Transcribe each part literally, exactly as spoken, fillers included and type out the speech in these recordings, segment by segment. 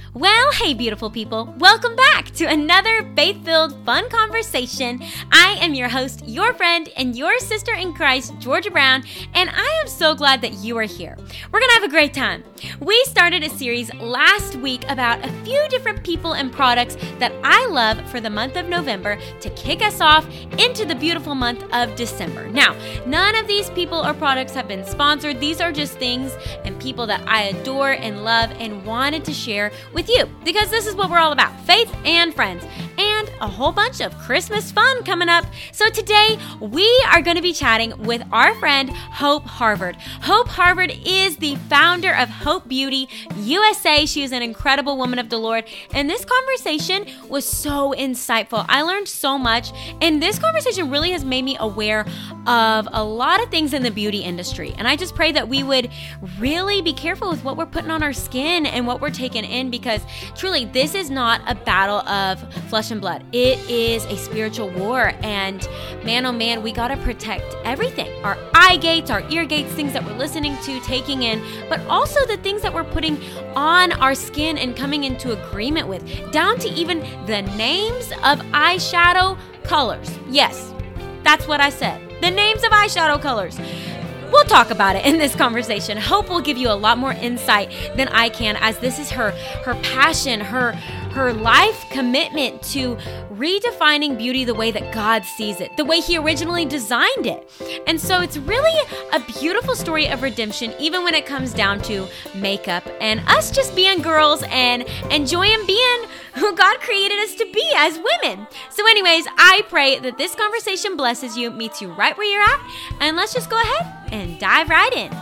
Well, hey, beautiful people. Welcome back to another faith-filled, fun conversation. I am your host, your friend, and your sister in Christ, Georgia Brown, and I am so glad that you are here. We're going to have a great time. We started a series last week about a few different people and products that I love for the month of November to kick us off into the beautiful month of December. Now, none of these people or products have been sponsored. These are just things and people that I adore and love and wanted to share with you, because this is what we're all about, faith and friends, and a whole bunch of Christmas fun coming up. So today we are going to be chatting with our friend Hope Harvard. Hope Harvard is the founder of Hope Beauty U S A. She is an incredible woman of the Lord, and this conversation was so insightful. I learned so much, and this conversation really has made me aware of a lot of things in the beauty industry, and I just pray that we would really be careful with what we're putting on our skin and what we're taking in, because truly, this is not a battle of flesh and blood. It is a spiritual war. And man, oh man, we got to protect everything. Our eye gates, our ear gates, things that we're listening to, taking in, but also the things that we're putting on our skin and coming into agreement with, down to even the names of eyeshadow colors. Yes, that's what I said. The names of eyeshadow colors. We'll talk about it in this conversation. Hope will give you a lot more insight than I can, as this is her her passion, her her life commitment to redefining beauty the way that God sees it, the way He originally designed it. And so it's really a beautiful story of redemption, even when it comes down to makeup and us just being girls and enjoying being who God created us to be as women. So anyways, I pray that this conversation blesses you, meets you right where you're at, and let's just go ahead and dive right in.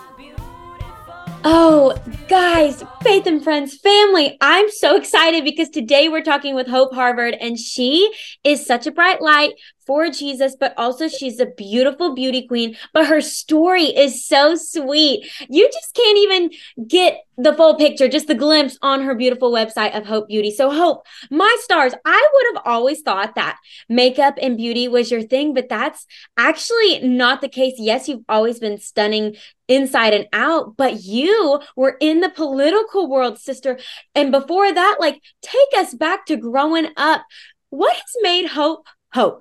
Oh, guys, faith and friends, family, I'm so excited because today we're talking with Hope Harvard, and she is such a bright light for Jesus, but also she's a beautiful beauty queen, but her story is so sweet. You just can't even get the full picture, just the glimpse on her beautiful website of Hope Beauty. So Hope, my stars, I would have always thought that makeup and beauty was your thing, but that's actually not the case. Yes, you've always been stunning inside and out, but you were in the political world, sister. And before that, like, take us back to growing up. What has made Hope Hope?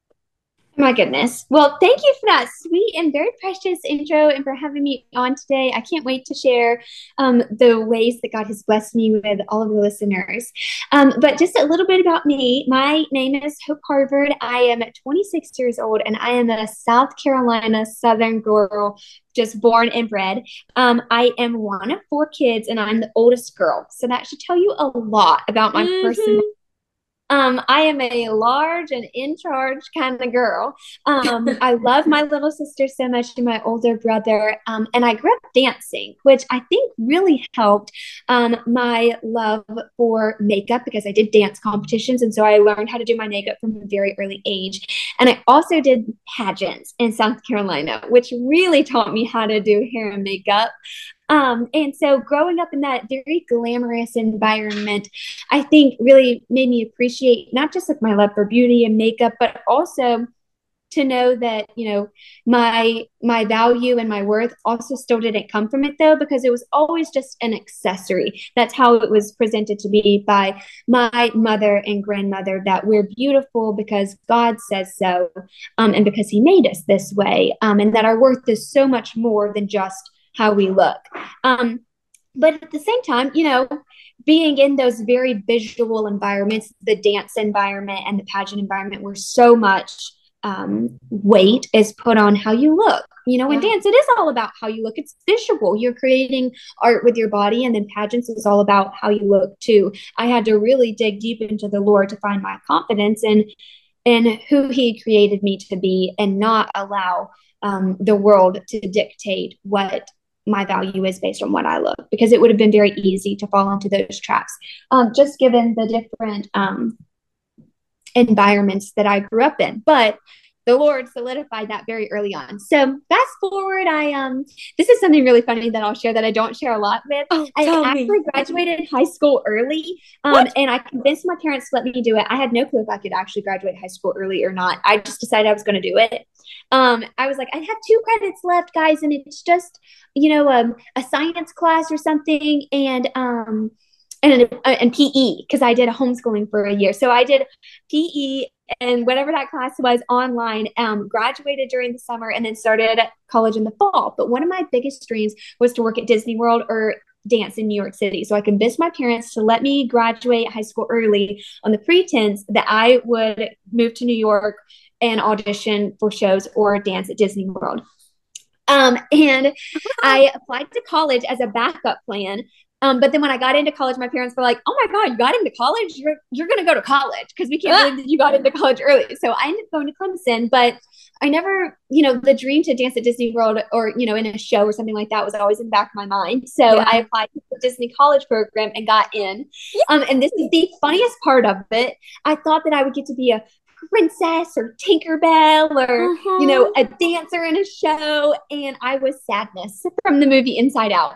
My goodness. Well, thank you for that sweet and very precious intro and for having me on today. I can't wait to share um, the ways that God has blessed me with all of the listeners. Um, but just a little bit about me. My name is Hope Harvard. I am twenty-six years old, and I am a South Carolina Southern girl, just born and bred. Um, I am one of four kids, and I'm the oldest girl. So that should tell you a lot about my mm-hmm. personality. Um, I am a large and in charge kind of girl. Um, I love my little sister so much and my older brother. Um, and I grew up dancing, which I think really helped um, my love for makeup, because I did dance competitions. And so I learned how to do my makeup from a very early age. And I also did pageants in South Carolina, which really taught me how to do hair and makeup. Um, and so growing up in that very glamorous environment, I think really made me appreciate not just like my love for beauty and makeup, but also to know that, you know, my, my value and my worth also still didn't come from it, though, because it was always just an accessory. That's how it was presented to me by my mother and grandmother, that we're beautiful because God says so, um, and because He made us this way, um, and that our worth is so much more than just how we look. Um, but at the same time, you know, being in those very visual environments, the dance environment and the pageant environment, where so much um, weight is put on how you look. You know, in yeah. dance, it is all about how you look. It's visual. You're creating art with your body, and then pageants is all about how you look too. I had to really dig deep into the Lord to find my confidence in, in who He created me to be, and not allow um, the world to dictate what my value is based on what I look, because it would have been very easy to fall into those traps, um, just given the different um, environments that I grew up in. But the Lord solidified that very early on. So fast forward, I um, this is something really funny that I'll share that I don't share a lot with. Oh, I actually me. graduated high school early, um, and I convinced my parents to let me do it. I had no clue if I could actually graduate high school early or not. I just decided I was going to do it. Um, I was like, I have two credits left, guys, and it's just, you know, um, a science class or something, and um. and uh, and P E, because I did a homeschooling for a year. So I did P E and whatever that class was online, um, graduated during the summer and then started college in the fall. But one of my biggest dreams was to work at Disney World or dance in New York City. So I convinced my parents to let me graduate high school early on the pretense that I would move to New York and audition for shows or dance at Disney World. Um, and I applied to college as a backup plan. Um, but then when I got into college, my parents were like, "Oh my God, you got into college? You're you're gonna go to college because we can't believe that you got into college early." So I ended up going to Clemson, but I never, you know, the dream to dance at Disney World or, you know, in a show or something like that was always in the back of my mind. So yeah. I applied to the Disney College program and got in. Um, and this is the funniest part of it. I thought that I would get to be a princess or Tinkerbell or, uh-huh. you know, a dancer in a show. And I was Sadness from the movie Inside Out.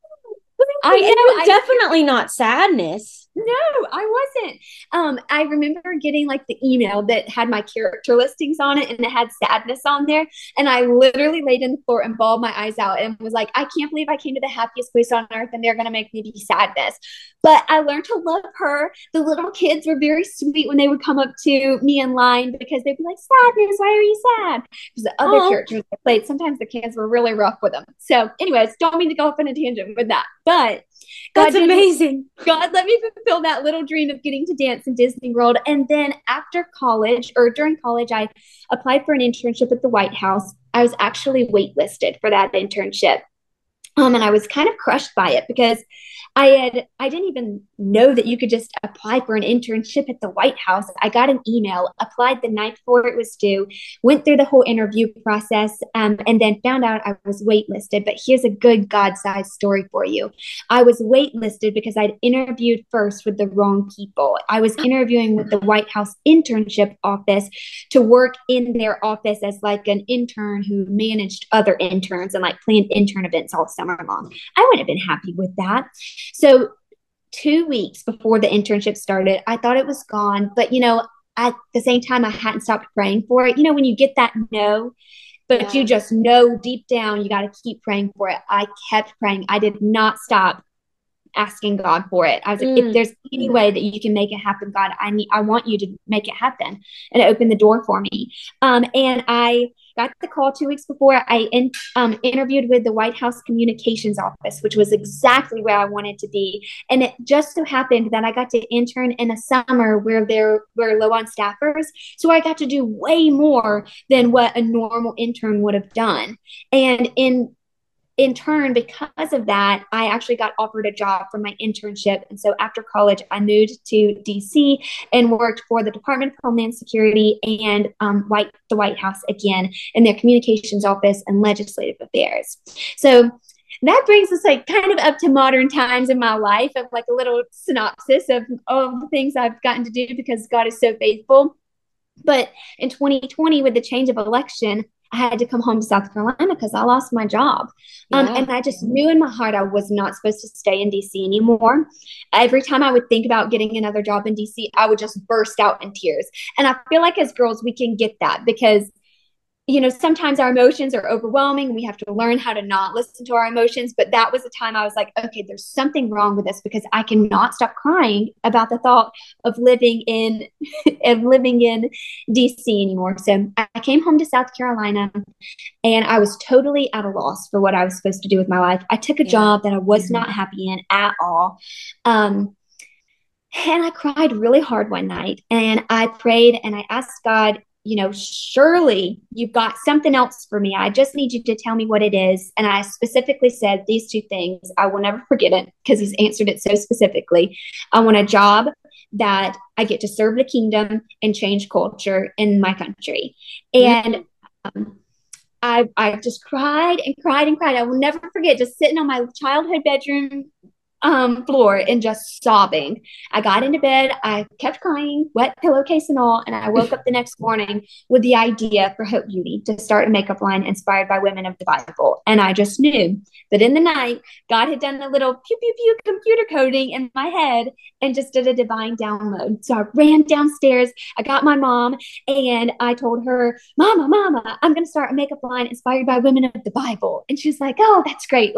I know, it's definitely not Sadness. No, I wasn't. Um, I remember getting like the email that had my character listings on it and it had Sadness on there. And I literally laid in the floor and bawled my eyes out and was like, I can't believe I came to the happiest place on earth and they're going to make me be Sadness. But I learned to love her. The little kids were very sweet when they would come up to me in line because they'd be like, Sadness, why are you sad? Because the other Aww. characters I played, sometimes the kids were really rough with them. So anyways, don't mean to go off on a tangent with that. But That's God amazing. God let me fulfill that little dream of getting to dance in Disney World. And then after college or during college, I applied for an internship at the White House. I was actually waitlisted for that internship. Um, and I was kind of crushed by it because I had, I didn't even know that you could just apply for an internship at the White House. I got an email, applied the night before it was due, went through the whole interview process, um, and then found out I was waitlisted. But here's a good God-sized story for you. I was waitlisted because I'd interviewed first with the wrong people. I was interviewing with the White House internship office to work in their office as like an intern who managed other interns and like planned intern events all summer long. I wouldn't have been happy with that. So two weeks before the internship started, I thought it was gone. But, you know, at the same time, I hadn't stopped praying for it. You know, when you get that no, but yeah. you just know deep down, you got to keep praying for it. I kept praying. I did not stop asking God for it. I was like, mm. if there's any way that you can make it happen, God, I need, I want you to make it happen. And it opened the door for me. Um, and I got the call two weeks before. I in, um, interviewed with the White House Communications Office, which was exactly where I wanted to be. And it just so happened that I got to intern in a summer where there were low on staffers. So I got to do way more than what a normal intern would have done. And in In turn, because of that, I actually got offered a job for my internship. And so after college, I moved to D C and worked for the Department of Homeland Security and um, White, the White House again in their communications office and legislative affairs. So that brings us like kind of up to modern times in my life of like a little synopsis of all the things I've gotten to do because God is so faithful. But in twenty twenty, with the change of election, I had to come home to South Carolina because I lost my job. Yeah. Um, and I just knew in my heart I was not supposed to stay in D C anymore. Every time I would think about getting another job in D C, I would just burst out in tears. And I feel like as girls, we can get that because, you know, sometimes our emotions are overwhelming. We have to learn how to not listen to our emotions. But that was the time I was like, okay, there's something wrong with this because I cannot stop crying about the thought of living in of living in D C anymore. So I came home to South Carolina and I was totally at a loss for what I was supposed to do with my life. I took a yeah. job that I was not happy in at all. Um, and I cried really hard one night and I prayed and I asked God, you know, surely you've got something else for me. I just need you to tell me what it is. And I specifically said these two things. I will never forget it because he's answered it so specifically. I want a job that I get to serve the kingdom and change culture in my country. And um, I, I just cried and cried and cried. I will never forget just sitting on my childhood bedroom Um, floor and just sobbing. I got into bed. I kept crying, wet pillowcase and all. And I woke up the next morning with the idea for Hope Beauty to start a makeup line inspired by women of the Bible. And I just knew that in the night, God had done a little pew, pew, pew computer coding in my head and just did a divine download. So I ran downstairs. I got my mom and I told her, Mama, Mama, I'm going to start a makeup line inspired by women of the Bible. And she was like, oh, that's great. Let's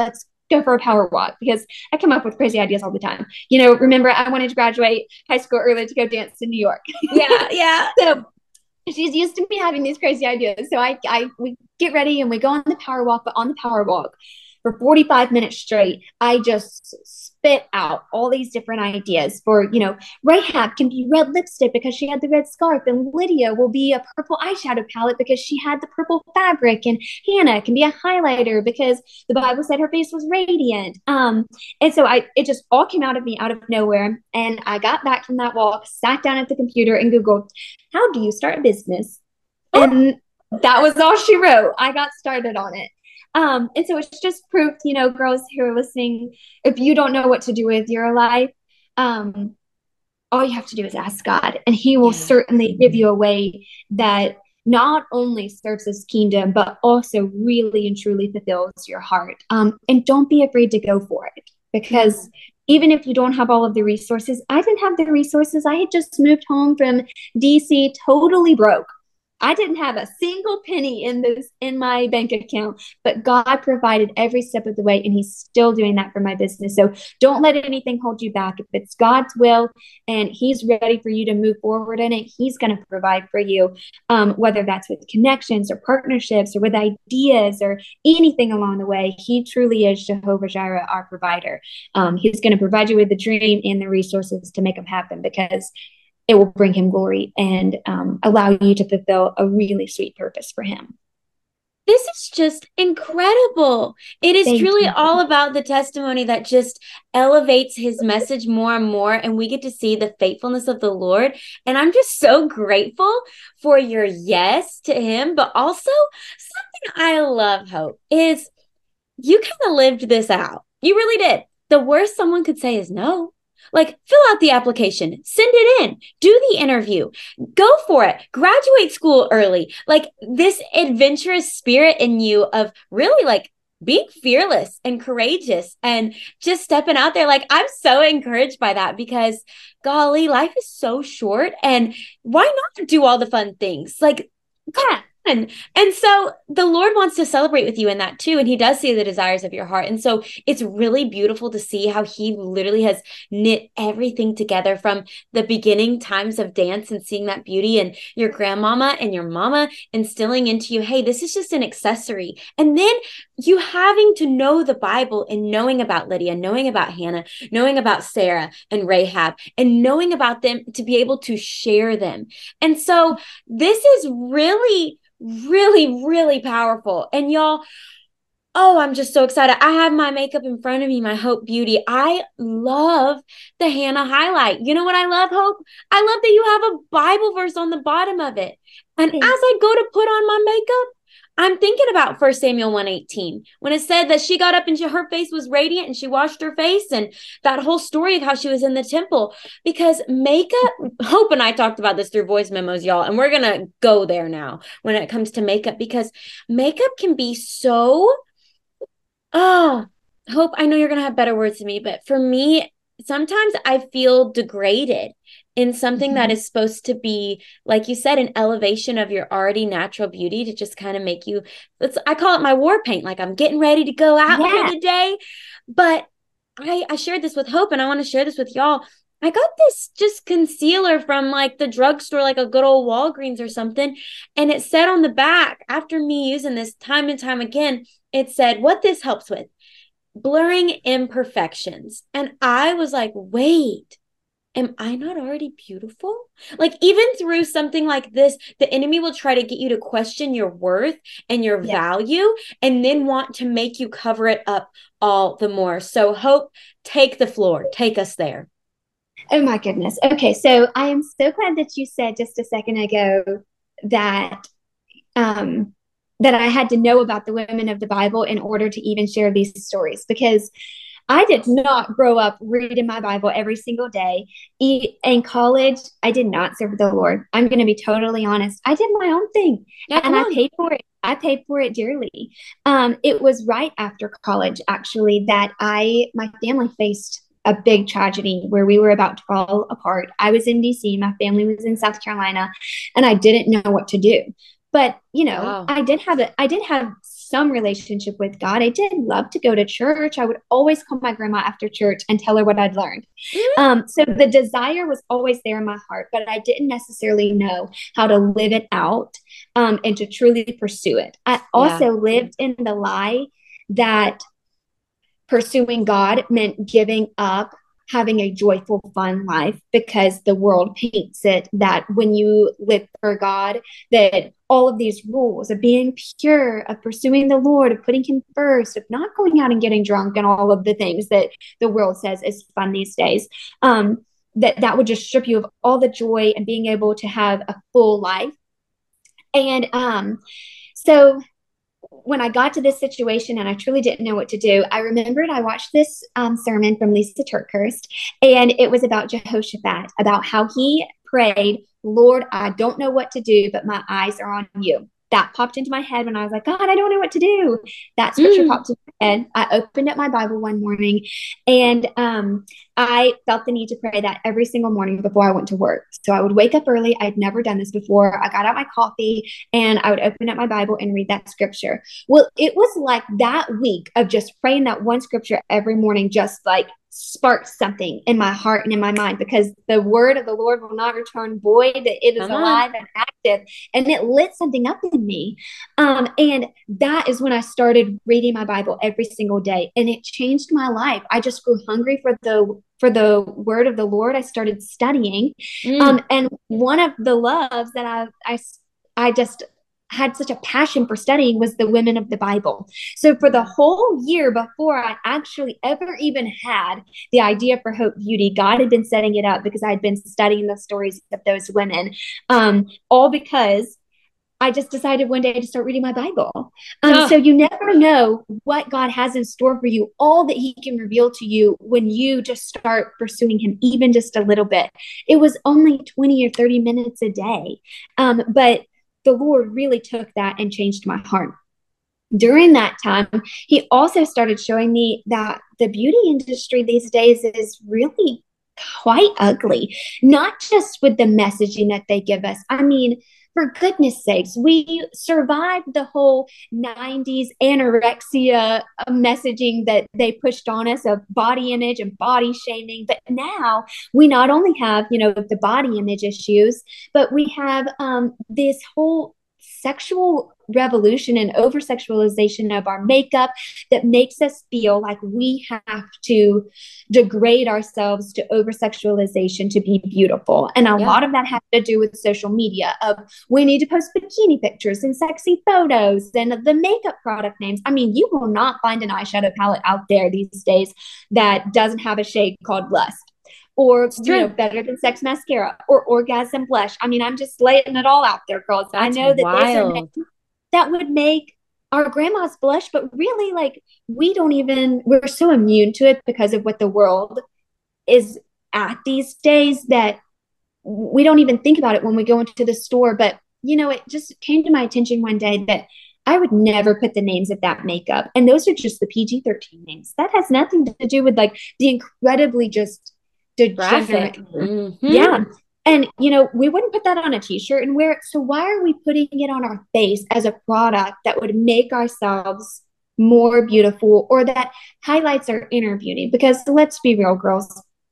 go for a power walk because I come up with crazy ideas all the time. You know, remember I wanted to graduate high school early to go dance in New York. Yeah, yeah. So she's used to me having these crazy ideas. So I, I, we get ready and we go on the power walk, but on the power walk for forty-five minutes straight, I just spit out all these different ideas for, you know, Rahab can be red lipstick because she had the red scarf, and Lydia will be a purple eyeshadow palette because she had the purple fabric, and Hannah can be a highlighter because the Bible said her face was radiant. Um, and so I, it just all came out of me out of nowhere. And I got back from that walk, sat down at the computer and Googled, how do you start a business? Oh. And that was all she wrote. I got started on it. Um, and so it's just proof, you know, girls who are listening, if you don't know what to do with your life, um, all you have to do is ask God, and he will yeah. certainly give you a way that not only serves his kingdom, but also really and truly fulfills your heart. Um, and don't be afraid to go for it, because mm-hmm. even if you don't have all of the resources, I didn't have the resources. I had just moved home from D C totally broke. I didn't have a single penny in this in my bank account, but God provided every step of the way, and he's still doing that for my business. So don't let anything hold you back. If it's God's will and he's ready for you to move forward in it, he's going to provide for you, um, whether that's with connections or partnerships or with ideas or anything along the way. He truly is Jehovah Jireh, our provider. Um, he's going to provide you with the dream and the resources to make them happen, because it will bring him glory and um, allow you to fulfill a really sweet purpose for him. This is just incredible. It is Thank truly you. all about the testimony that just elevates his message more and more, and we get to see the faithfulness of the Lord. And I'm just so grateful for your yes to him, but also something I love, Hope, is you kind of lived this out. You really did. The worst someone could say is no. Like, fill out the application, send it in, do the interview, go for it, graduate school early. Like, this adventurous spirit in you of really like being fearless and courageous and just stepping out there. Like, I'm so encouraged by that, because golly, life is so short, and why not do all the fun things? Like, yeah. And, and so the Lord wants to celebrate with you in that too. And he does see the desires of your heart. And so it's really beautiful to see how he literally has knit everything together, from the beginning times of dance and seeing that beauty, and your grandmama and your mama instilling into you, hey, this is just an accessory. And then you having to know the Bible and knowing about Lydia, knowing about Hannah, knowing about Sarah and Rahab, and knowing about them to be able to share them. And so this is really really, really powerful. And y'all, oh, I'm just so excited. I have my makeup in front of me, my Hope Beauty. I love the Hannah highlight. You know what I love, Hope? I love that you have a Bible verse on the bottom of it. And Thanks. As I go to put on my makeup, I'm thinking about First Samuel one eighteen, when it said that she got up and she, her face was radiant and she washed her face, and that whole story of how she was in the temple. Because makeup, Hope and I talked about this through voice memos, y'all, and we're going to go there now when it comes to makeup, because makeup can be so, oh, Hope, I know you're going to have better words than me, but for me, sometimes I feel degraded in something mm-hmm. that is supposed to be, like you said, an elevation of your already natural beauty, to just kind of make you, it's, I call it my war paint. Like, I'm getting ready to go out yeah. for the day. But I, I shared this with Hope, and I want to share this with y'all. I got this just concealer from like the drugstore, like a good old Walgreens or something. And it said on the back, after me using this time and time again, it said, what this helps with, blurring imperfections. And I was like, wait, am I not already beautiful? Like, even through something like this, the enemy will try to get you to question your worth and your yeah. value, and then want to make you cover it up all the more. So Hope, take the floor. Take us there. Oh my goodness. Okay. So I am so glad that you said just a second ago that, um, that I had to know about the women of the Bible in order to even share these stories, because I did not grow up reading my Bible every single day. In college, I did not serve the Lord. I'm going to be totally honest. I did my own thing, yeah, and I paid for it. I paid for it dearly. Um, it was right after college, actually, that I my family faced a big tragedy where we were about to fall apart. I was in D C, my family was in South Carolina, and I didn't know what to do. But, you know, wow. I did have a, I did have some relationship with God. I did love to go to church. I would always call my grandma after church and tell her what I'd learned. Mm-hmm. Um, so the desire was always there in my heart, but I didn't necessarily know how to live it out um, and to truly pursue it. I also yeah. lived in the lie that pursuing God meant giving up having a joyful, fun life, because the world paints it that when you live for God, that all of these rules of being pure, of pursuing the Lord, of putting him first, of not going out and getting drunk, and all of the things that the world says is fun these days, um, that that would just strip you of all the joy and being able to have a full life. And um, so when I got to this situation and I truly didn't know what to do, I remembered I watched this um, sermon from Lisa TerKeurst, and it was about Jehoshaphat, about how he prayed, Lord, I don't know what to do, but my eyes are on you. That popped into my head when I was like, God, I don't know what to do. That scripture mm. popped into my head. I opened up my Bible one morning, and um, I felt the need to pray that every single morning before I went to work. So I would wake up early. I'd never done this before. I got out my coffee and I would open up my Bible and read that scripture. Well, it was like that week of just praying that one scripture every morning, just like sparked something in my heart and in my mind, because the word of the Lord will not return void, that it is Come alive on. and active, and it lit something up in me. Um, and that is when I started reading my Bible every single day, and it changed my life. I just grew hungry for the for the word of the Lord. I started studying. Mm. Um, and one of the loves that I, I, I just had such a passion for studying was the women of the Bible. So for the whole year before I actually ever even had the idea for Hope Beauty, God had been setting it up because I had been studying the stories of those women, um, all because I just decided one day to start reading my Bible. Um, oh. So you never know what God has in store for you, all that he can reveal to you when you just start pursuing him, even just a little bit. It was only twenty or thirty minutes a day. Um, but the Lord really took that and changed my heart. During that time, he also started showing me that the beauty industry these days is really quite ugly, not just with the messaging that they give us. I mean, for goodness sakes, we survived the whole nineties anorexia messaging that they pushed on us of body image and body shaming. But now we not only have, you know, the body image issues, but we have um, this whole sexual revolution and over sexualization of our makeup that makes us feel like we have to degrade ourselves to over sexualization to be beautiful. And a yeah. lot of that has to do with social media of we need to post bikini pictures and sexy photos and the makeup product names. I mean, you will not find an eyeshadow palette out there these days that doesn't have a shade called Lust, or you know, Better Than Sex mascara, or Orgasm blush. I mean, I'm just laying it all out there, girls. That's I know that wild. These are that would make our grandmas blush, but really, like, we don't even, we're so immune to it because of what the world is at these days that we don't even think about it when we go into the store. But, you know, it just came to my attention one day that I would never put the names of that makeup. And those are just the P G thirteen names. That has nothing to do with like the incredibly just degenerate. Mm-hmm. Yeah. And, you know, we wouldn't put that on a t-shirt and wear it. So why are we putting it on our face as a product that would make ourselves more beautiful or that highlights our inner beauty? Because let's be real, girls.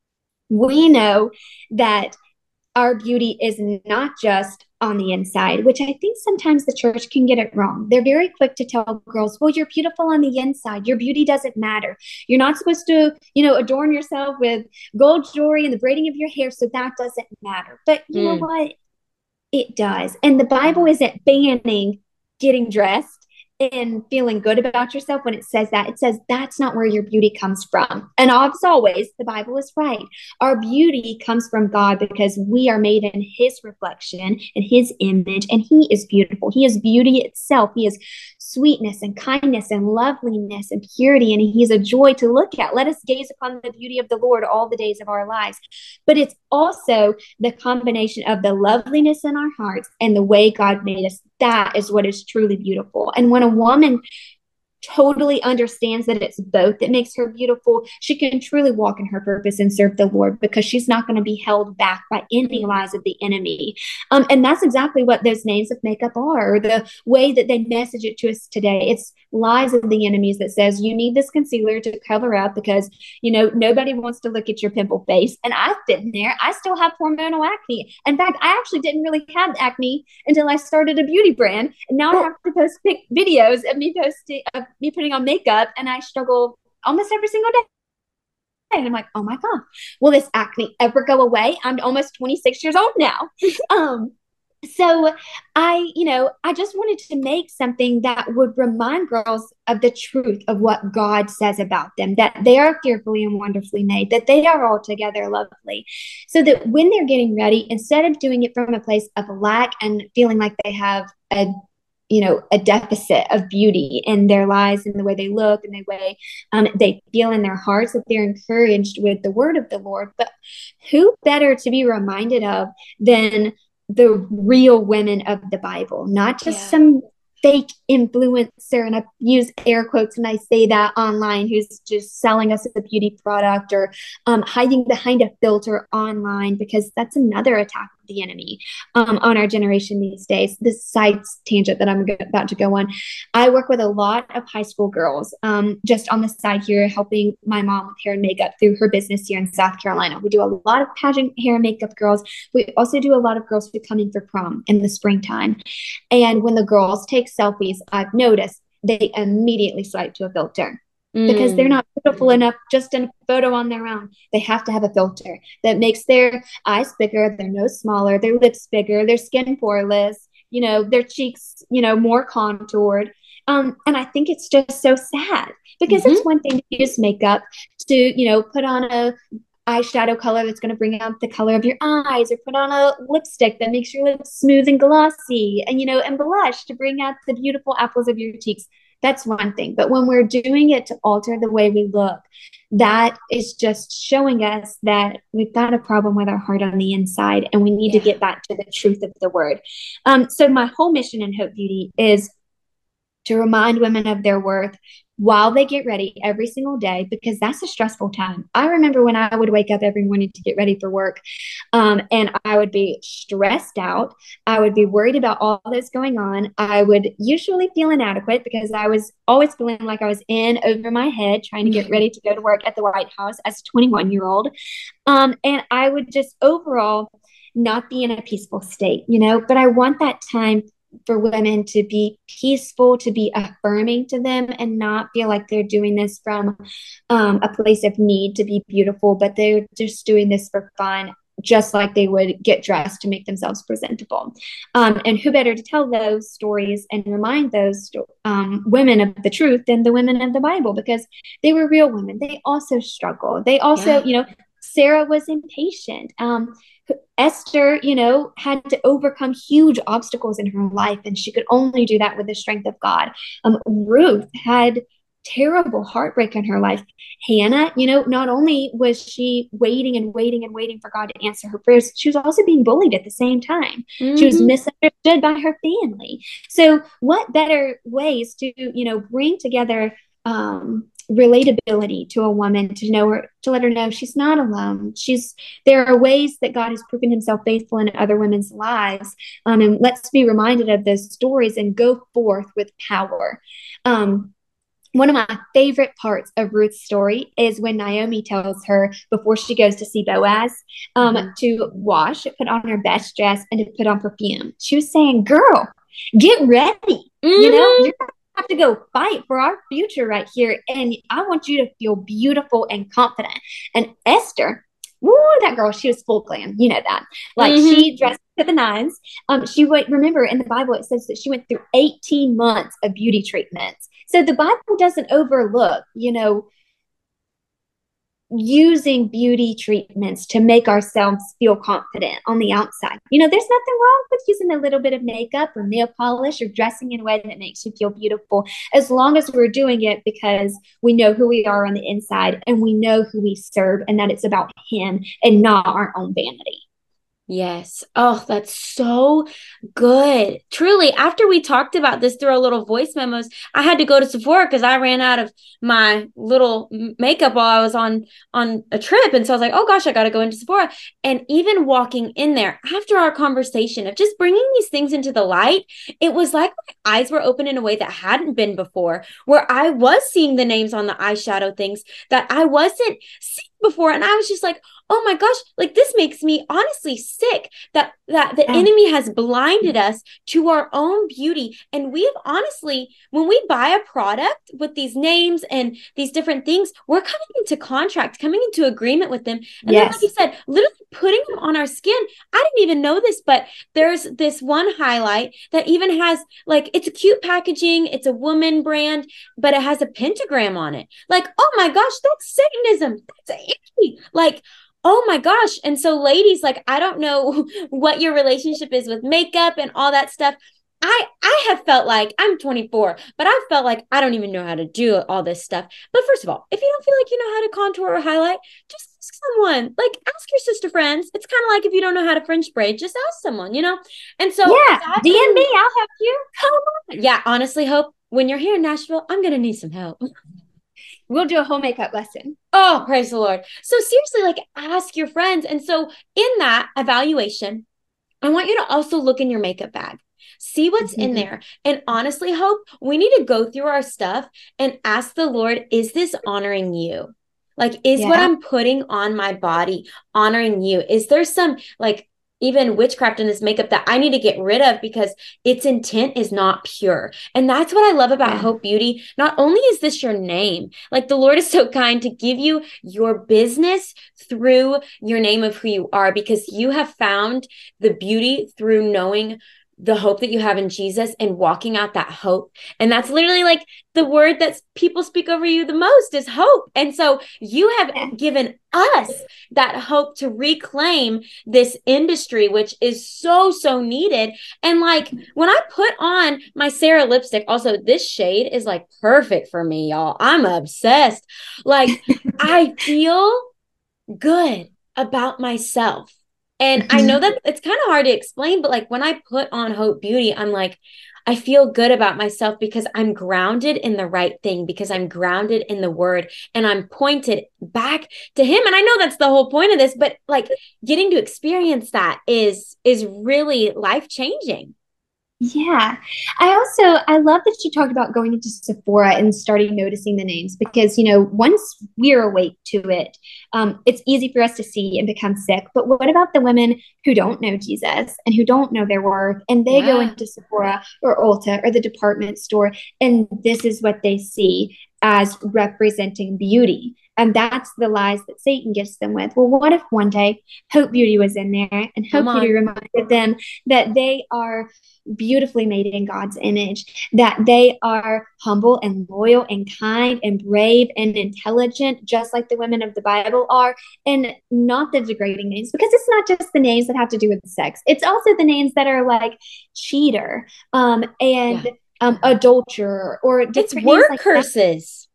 We know that our beauty is not just on the inside, which I think sometimes the church can get it wrong. They're very quick to tell girls, well, you're beautiful on the inside. Your beauty doesn't matter. You're not supposed to, you know, adorn yourself with gold jewelry and the braiding of your hair. So that doesn't matter. But you mm. know what? It does. And the Bible isn't banning getting dressed and feeling good about yourself when it says that. It says that's not where your beauty comes from. And as always, the Bible is right. Our beauty comes from God because we are made in his reflection and his image, and he is beautiful. He is beauty itself. He is sweetness and kindness and loveliness and purity, and he is a joy to look at. Let us gaze upon the beauty of the Lord all the days of our lives. But it's also the combination of the loveliness in our hearts and the way God made us. That is what is truly beautiful. And when a woman totally understands that it's both that makes her beautiful, she can truly walk in her purpose and serve the Lord, because she's not going to be held back by any lies of the enemy. Um, and that's exactly what those names of makeup are, or the way that they message it to us today. It's lies of the enemies that says you need this concealer to cover up because, you know, nobody wants to look at your pimple face. And I've been there. I still have hormonal acne. In fact, I actually didn't really have acne until I started a beauty brand. And now I have to post pic- videos of me posting, of me putting on makeup, and I struggle almost every single day. And I'm like, oh my God, will this acne ever go away? I'm almost twenty-six years old now. um, So I, you know, I just wanted to make something that would remind girls of the truth of what God says about them, that they are fearfully and wonderfully made, that they are altogether lovely, so that when they're getting ready, instead of doing it from a place of lack and feeling like they have a you know, a deficit of beauty in their lives and the way they look and the way um, they feel in their hearts, that they're encouraged with the word of the Lord. But who better to be reminded of than the real women of the Bible, not just yeah. some fake influencer, and I use air quotes when I say that, online, who's just selling us a beauty product, or um, hiding behind a filter online, because that's another attack of the enemy um, on our generation these days. This side tangent that I'm go- about to go on. I work with a lot of high school girls um, just on the side here, helping my mom with hair and makeup through her business here in South Carolina. We do a lot of pageant hair and makeup girls. We also do a lot of girls who come in for prom in the springtime. And when the girls take selfies, I've noticed they immediately swipe to a filter mm. because they're not beautiful enough just in a photo on their own. They have to have a filter that makes their eyes bigger, their nose smaller, their lips bigger, their skin poreless, you know, their cheeks, you know, more contoured. Um, and I think it's just so sad, because mm-hmm. it's one thing to use makeup to, you know, put on a eyeshadow color that's going to bring out the color of your eyes, or put on a lipstick that makes your lips smooth and glossy, and, you know, and blush to bring out the beautiful apples of your cheeks. That's one thing. But when we're doing it to alter the way we look, that is just showing us that we've got a problem with our heart on the inside, and we need yeah. to get back to the truth of the word. Um, so my whole mission in Hope Beauty is to remind women of their worth while they get ready every single day, because that's a stressful time. I remember when I would wake up every morning to get ready for work, um, and I would be stressed out. I would be worried about all that's going on. I would usually feel inadequate because I was always feeling like I was in over my head trying to get ready to go to work at the White House as a twenty-one-year-old. Um, and I would just overall not be in a peaceful state, you know, but I want that time for women to be peaceful, to be affirming to them, and not feel like they're doing this from um, a place of need to be beautiful, but they're just doing this for fun, just like they would get dressed to make themselves presentable. Um, and who better to tell those stories and remind those um, women of the truth than the women of the Bible, because they were real women. They also struggled. They also, yeah. you know, Sarah was impatient. Um, Esther, you know, had to overcome huge obstacles in her life, and she could only do that with the strength of God. Um, Ruth had terrible heartbreak in her life. Hannah, you know, not only was she waiting and waiting and waiting for God to answer her prayers, she was also being bullied at the same time. Mm-hmm. She was misunderstood by her family. So what better ways to, you know, bring together um, relatability to a woman, to know her, to let her know she's not alone. She's, there are ways that God has proven himself faithful in other women's lives. Um, and let's be reminded of those stories and go forth with power. Um, One of my favorite parts of Ruth's story is when Naomi tells her before she goes to see Boaz um, mm-hmm. to wash, put on her best dress, and to put on perfume. She was saying, girl, get ready. Mm-hmm. You know, you're going to have to go fight for our future right here. And I want you to feel beautiful and confident. And Esther, woo, that girl, she was full glam. You know that. Like mm-hmm. she dressed to the nines. Um, she went, remember in the Bible, it says that she went through eighteen months of beauty treatments. So the Bible doesn't overlook, you know, using beauty treatments to make ourselves feel confident on the outside. You know, there's nothing wrong with using a little bit of makeup or nail polish or dressing in a way that makes you feel beautiful, as long as we're doing it because we know who we are on the inside and we know who we serve, and that it's about him and not our own vanity. Yes. Oh, that's so good. Truly, after we talked about this through our little voice memos, I had to go to Sephora because I ran out of my little m- makeup while I was on on a trip. And so I was like, oh gosh, I got to go into Sephora. And even walking in there after our conversation of just bringing these things into the light, it was like my eyes were open in a way that hadn't been before, where I was seeing the names on the eyeshadow things that I wasn't seeing before. And I was just like, oh my gosh, like this makes me honestly sick that that the Yeah. enemy has blinded us to our own beauty. And we've honestly, when we buy a product with these names and these different things, we're coming into contract, coming into agreement with them. And then, like you Yes. said, literally putting them on our skin. I didn't even know this, but there's this one highlight that even has like, it's a cute packaging. It's a woman brand, but it has a pentagram on it. Like, oh my gosh, that's Satanism. That's icky. Like, oh my gosh. And so ladies, like, I don't know what your relationship is with makeup and all that stuff. I I have felt like I'm twenty-four, but I've felt like I don't even know how to do all this stuff. But first of all, if you don't feel like you know how to contour or highlight, just ask someone. Like ask your sister friends. It's kind of like if you don't know how to French braid, just ask someone, you know? And so Yeah. that D M me. being- I'll help you. come on. Yeah, honestly, Hope, when you're here in Nashville, I'm gonna need some help. We'll do a whole makeup lesson. Oh, praise the Lord. So seriously, like ask your friends. And so in that evaluation, I want you to also look in your makeup bag. See what's in Mhm. there. And honestly, Hope, we need to go through our stuff and ask the Lord, is this honoring you? Like, is what Yeah. I'm putting on my body honoring you? Is there some like even witchcraft in this makeup that I need to get rid of because its intent is not pure? And that's what I love about Yeah. Hope Beauty. Not only is this your name, like the Lord is so kind to give you your business through your name of who you are, because you have found the beauty through knowing the hope that you have in Jesus and walking out that hope. And that's literally like the word that people speak over you the most is hope. And so you have Yeah. given us that hope to reclaim this industry, which is so, so needed. And like when I put on my Sarah lipstick, also this shade is like perfect for me, y'all. I'm obsessed. Like I feel good about myself. And I know that it's kind of hard to explain, but like when I put on Hope Beauty, I'm like, I feel good about myself because I'm grounded in the right thing, because I'm grounded in the word and I'm pointed back to him. And I know that's the whole point of this, but like getting to experience that is, is really life-changing. Yeah. I also, I love that you talked about going into Sephora and starting noticing the names because, you know, once we're awake to it, um, it's easy for us to see and become sick. But what about the women who don't know Jesus and who don't know their worth and they go Yeah. into Sephora or Ulta or the department store and this is what they see as representing beauty. And that's the lies that Satan gets them with. Well, what if one day Hope Beauty was in there and Hope Come Beauty on. reminded them that they are beautifully made in God's image, that they are humble and loyal and kind and brave and intelligent, just like the women of the Bible are, and not the degrading names, because it's not just the names that have to do with sex. It's also the names that are like cheater, um, and Yeah. um, adulterer, or It's different word names like that. curses.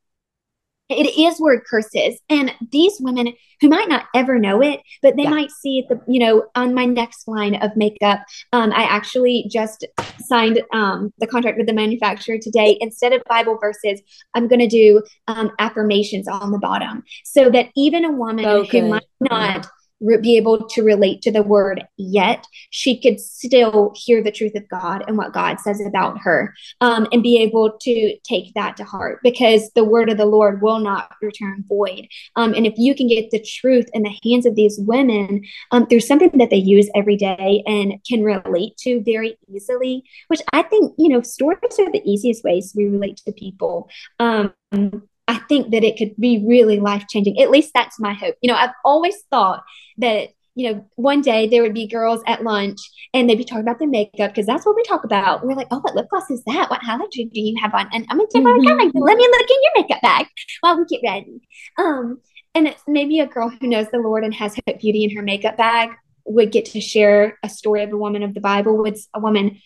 It is word curses. And these women who might not ever know it, but they Yeah. might see it, the, you know, on my next line of makeup. Um, I actually just signed um, the contract with the manufacturer today. Instead of Bible verses, I'm going to do um, affirmations on the bottom so that even a woman So who good. might not re- be able to relate to the word yet, she could still hear the truth of God and what God says about her, um, and be able to take that to heart, because the word of the Lord will not return void. Um, and if you can get the truth in the hands of these women, um, through something that they use every day and can relate to very easily, which I think, you know, stories are the easiest ways we relate to people. Um, I think that it could be really life-changing. At least that's my hope. You know, I've always thought that, you know, one day there would be girls at lunch and they'd be talking about their makeup, because that's what we talk about. We're like, oh, what lip gloss is that? What highlight do you have on? And I'm like, oh my God, let me look in your makeup bag while we get ready. Um, and it's maybe a girl who knows the Lord and has Hope Beauty in her makeup bag would get to share a story of a woman of the Bible with a woman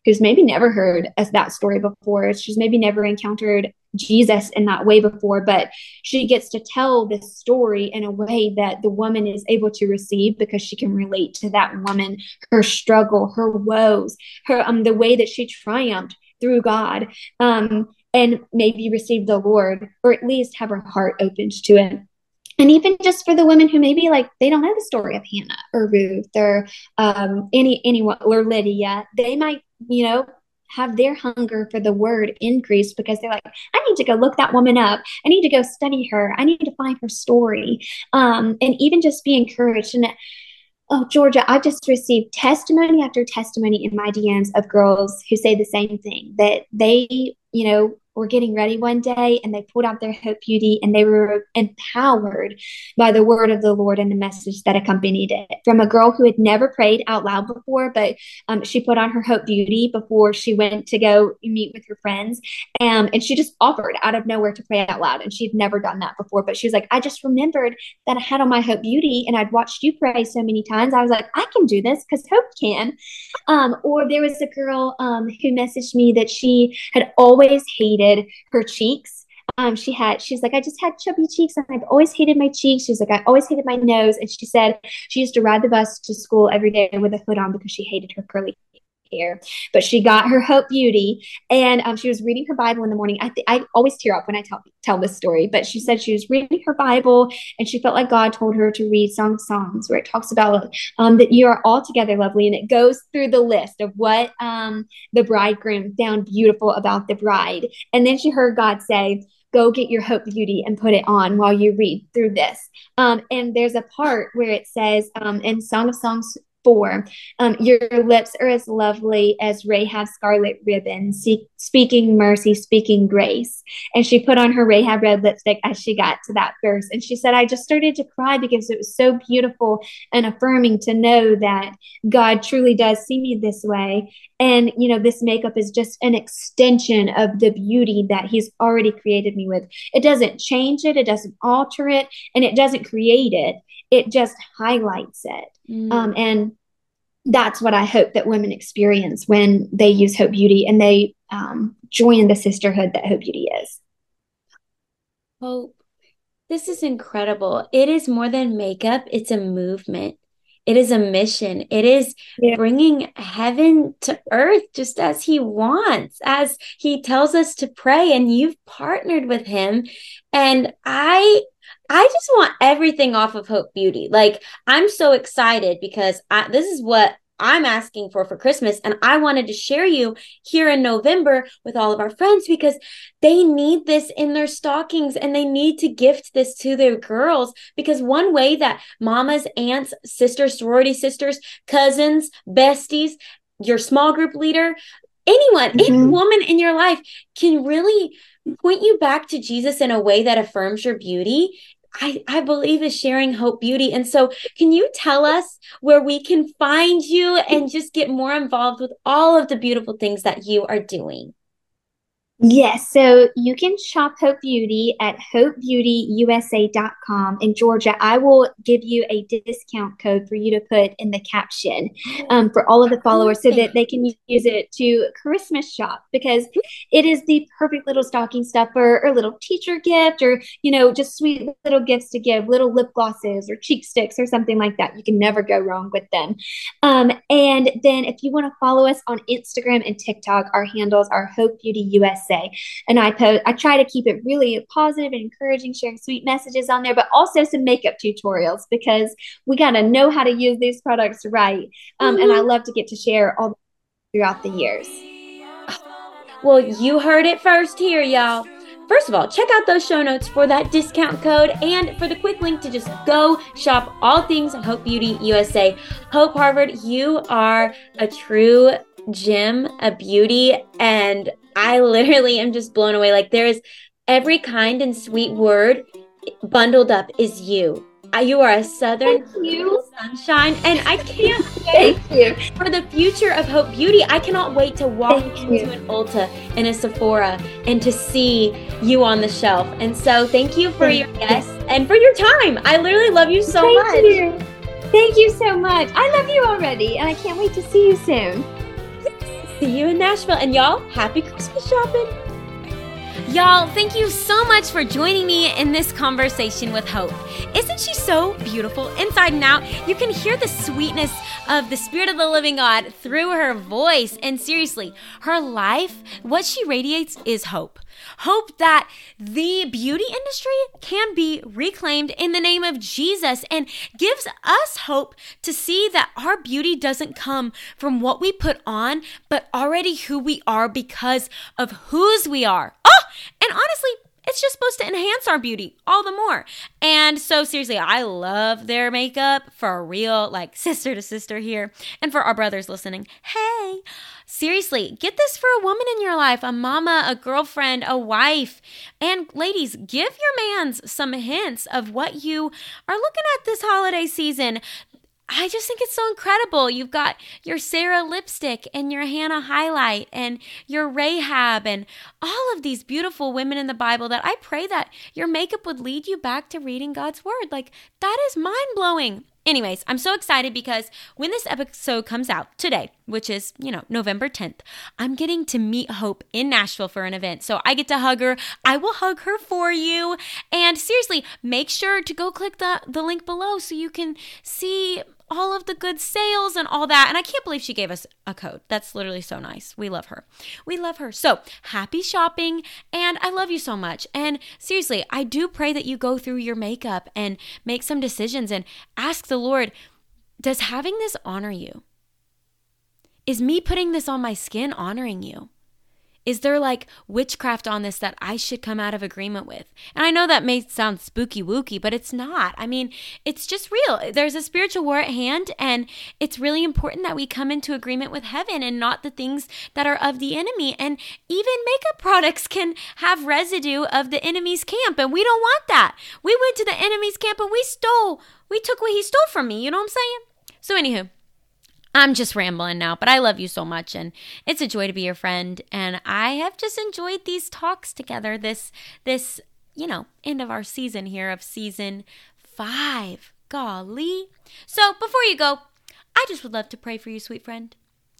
who's maybe never heard as that story before. She's maybe never encountered Jesus in that way before, but she gets to tell this story in a way that the woman is able to receive because she can relate to that woman, her struggle, her woes, her um the way that she triumphed through God, um, and maybe receive the Lord, or at least have her heart opened to it. And even just for the women who maybe like they don't know the story of Hannah or Ruth or um, any anyone or Lydia, they might, you know, have their hunger for the word increased because they're like, I need to go look that woman up. I need to go study her. I need to find her story. Um, and even just be encouraged. And oh, Georgia, I just received testimony after testimony in my D Ms of girls who say the same thing, that they, you know, were getting ready one day and they pulled out their Hope Beauty and they were empowered by the word of the Lord and the message that accompanied it. From a girl who had never prayed out loud before, but um, she put on her Hope Beauty before she went to go meet with her friends. Um, and she just offered out of nowhere to pray out loud. And she'd never done that before, but she was like, I just remembered that I had on my Hope Beauty and I'd watched you pray so many times. I was like, I can do this because Hope can. Um, or there was a girl um, who messaged me that she had always hated her cheeks. Um, she had, she's like, I just had chubby cheeks and I've always hated my cheeks. She's like, I always hated my nose. And she said she used to ride the bus to school every day with a hood on because she hated her curly hair. But she got her Hope Beauty and um, she was reading her Bible in the morning. I th- I always tear up when I tell tell this story, but she said she was reading her Bible and she felt like God told her to read Song of Songs, where it talks about um, that you are altogether lovely, and it goes through the list of what um, the bridegroom found beautiful about the bride. And then she heard God say, go get your Hope Beauty and put it on while you read through this. Um, and there's a part where it says um, in Song of Songs four, um, your lips are as lovely as Rahab's scarlet ribbon, see, speaking mercy, speaking grace. And she put on her Rahab red lipstick as she got to that verse. And she said, I just started to cry because it was so beautiful and affirming to know that God truly does see me this way. And, you know, this makeup is just an extension of the beauty that He's already created me with. It doesn't change it. It doesn't alter it. And it doesn't create it. It just highlights it. Mm. Um, and that's what I hope that women experience when they use Hope Beauty and they um, join the sisterhood that Hope Beauty is. Hope, this is incredible. It is more than makeup. It's a movement. It is a mission. It is yeah. bringing heaven to earth just as He wants, as He tells us to pray. And you've partnered with Him. And I I just want everything off of Hope Beauty. Like, I'm so excited because I, this is what I'm asking for for Christmas. And I wanted to share you here in November with all of our friends because they need this in their stockings and they need to gift this to their girls. Because one way that mamas, aunts, sisters, sorority sisters, cousins, besties, your small group leader, anyone, mm-hmm. any woman in your life can really point you back to Jesus in a way that affirms your beauty, I, I believe is sharing Hope Beauty. And so can you tell us where we can find you and just get more involved with all of the beautiful things that you are doing? Yes, so you can shop Hope Beauty at hope beauty u s a dot com. And Georgia, I will give you a discount code for you to put in the caption um, for all of the followers so that they can use it to Christmas shop, because it is the perfect little stocking stuffer or little teacher gift, or, you know, just sweet little gifts to give, little lip glosses or cheek sticks or something like that. You can never go wrong with them. Um, and then if you want to follow us on Instagram and TikTok, our handles are Hope Beauty U S A. And I post, I try to keep it really positive and encouraging, sharing sweet messages on there, but also some makeup tutorials because we got to know how to use these products right. Um, mm-hmm. And I love to get to share all throughout the years. Well, you heard it first here, y'all. First of all, check out those show notes for that discount code and for the quick link to just go shop all things Hope Beauty U S A. Hope Harvard, you are a true gem, a beauty, and I literally am just blown away. Like, there is every kind and sweet word bundled up is you. You are a Southern sunshine, and I can't wait Thank you. for the future of Hope Beauty. I cannot wait to walk Thank into you. an Ulta and a Sephora and to see you on the shelf. And so thank you for thank your yes and for your time. I literally love you so thank much. You. Thank you so much. I love you already, and I can't wait to see you soon. see you in Nashville. And y'all, happy Christmas shopping. Y'all, thank you so much for joining me in this conversation with Hope. Isn't she so beautiful inside and out? You can hear the sweetness of the Spirit of the living God through her voice. And seriously, her life, what she radiates is hope. Hope that the beauty industry can be reclaimed in the name of Jesus, and gives us hope to see that our beauty doesn't come from what we put on, but already who we are because of whose we are. Oh, and honestly, it's just supposed to enhance our beauty all the more. And so seriously, I love their makeup for real, like sister to sister here. And for our brothers listening, hey, seriously, get this for a woman in your life, a mama, a girlfriend, a wife. And ladies, give your mans some hints of what you are looking at this holiday season. I just think it's so incredible. You've got your Sarah lipstick and your Hannah highlight and your Rahab and all of these beautiful women in the Bible that I pray that your makeup would lead you back to reading God's word. Like, that is mind-blowing. Anyways, I'm so excited because when this episode comes out today, which is, you know, November tenth, I'm getting to meet Hope in Nashville for an event. So I get to hug her. I will hug her for you. And seriously, make sure to go click the, the link below so you can see all of the good sales and all that. And I can't believe she gave us a code. That's literally so nice. We love her. We love her. So happy shopping. And I love you so much. And seriously, I do pray that you go through your makeup and make some decisions and ask the Lord, does having this honor you? Is me putting this on my skin honoring you? Is there like witchcraft on this that I should come out of agreement with? And I know that may sound spooky wooky, but it's not. I mean, it's just real. There's a spiritual war at hand, and it's really important that we come into agreement with heaven and not the things that are of the enemy. And even makeup products can have residue of the enemy's camp, and we don't want that. We went to the enemy's camp and we stole, we took what he stole from me. You know what I'm saying? So anywho, I'm just rambling now, but I love you so much, and it's a joy to be your friend. And I have just enjoyed these talks together, this, this, you know, end of our season here of season five. Golly. So before you go, I just would love to pray for you, sweet friend.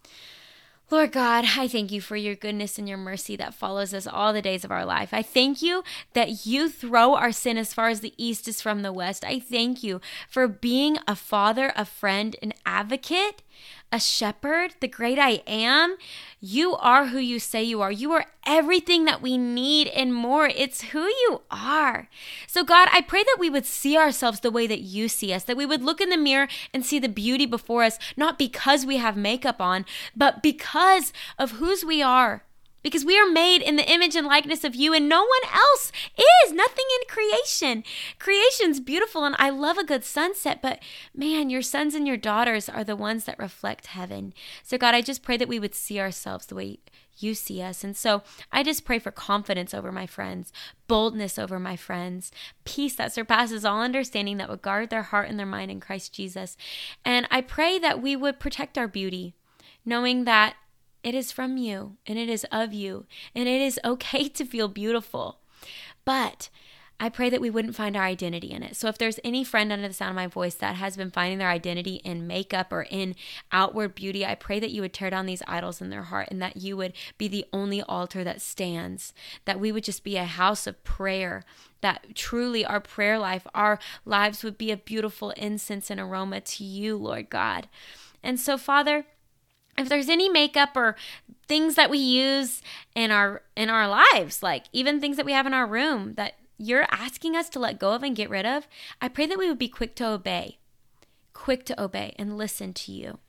Lord God, I thank you for your goodness and your mercy that follows us all the days of our life. I thank you that you throw our sin as far as the east is from the west. I thank you for being a father, a friend, an advocate, a shepherd, the great I am. You are who you say you are. You are everything that we need and more. It's who you are. So God, I pray that we would see ourselves the way that you see us, that we would look in the mirror and see the beauty before us, not because we have makeup on, but because of whose we are. Because we are made in the image and likeness of you, and no one else is. Nothing in creation. Creation's beautiful, and I love a good sunset, but man, your sons and your daughters are the ones that reflect heaven. So God, I just pray that we would see ourselves the way you see us. And so I just pray for confidence over my friends, boldness over my friends, peace that surpasses all understanding that would guard their heart and their mind in Christ Jesus. And I pray that we would protect our beauty, knowing that it is from you, and it is of you, and it is okay to feel beautiful. But I pray that we wouldn't find our identity in it. So if there's any friend under the sound of my voice that has been finding their identity in makeup or in outward beauty, I pray that you would tear down these idols in their heart, and that you would be the only altar that stands, that we would just be a house of prayer, that truly our prayer life, our lives would be a beautiful incense and aroma to you, Lord God. And so, Father, if there's any makeup or things that we use in our in our lives, like even things that we have in our room that you're asking us to let go of and get rid of, I pray that we would be quick to obey, quick to obey and listen to you.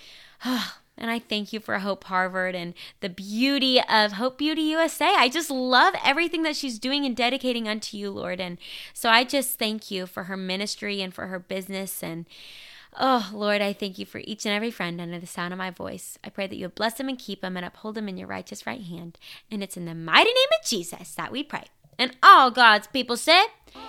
And I thank you for Hope Harvard and the beauty of Hope Beauty U S A. I just love everything that she's doing and dedicating unto you, Lord. And so I just thank you for her ministry and for her business. And oh, Lord, I thank you for each and every friend under the sound of my voice. I pray that you would bless them and keep them and uphold them in your righteous right hand. And it's in the mighty name of Jesus that we pray. And all God's people say,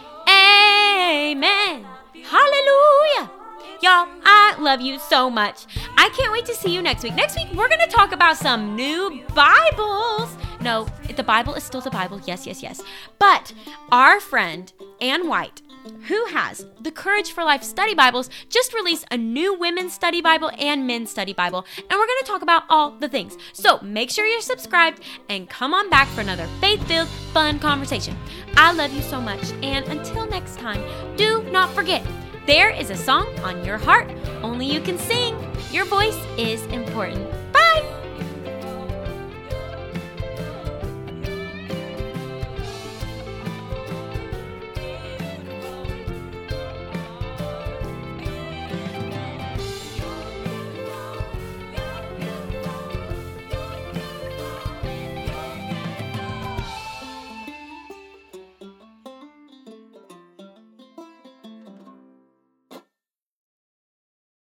amen. Hallelujah. Y'all, I love you so much. I can't wait to see you next week. Next week, we're going to talk about some new Bibles. No, the Bible is still the Bible. Yes, yes, yes. But our friend, Ann White, who has the Courage for Life Study Bibles, just released a new women's study Bible and men's study Bible. And we're going to talk about all the things. So make sure you're subscribed and come on back for another faith-filled, fun conversation. I love you so much. And until next time, do not forget, there is a song on your heart only you can sing. Your voice is important.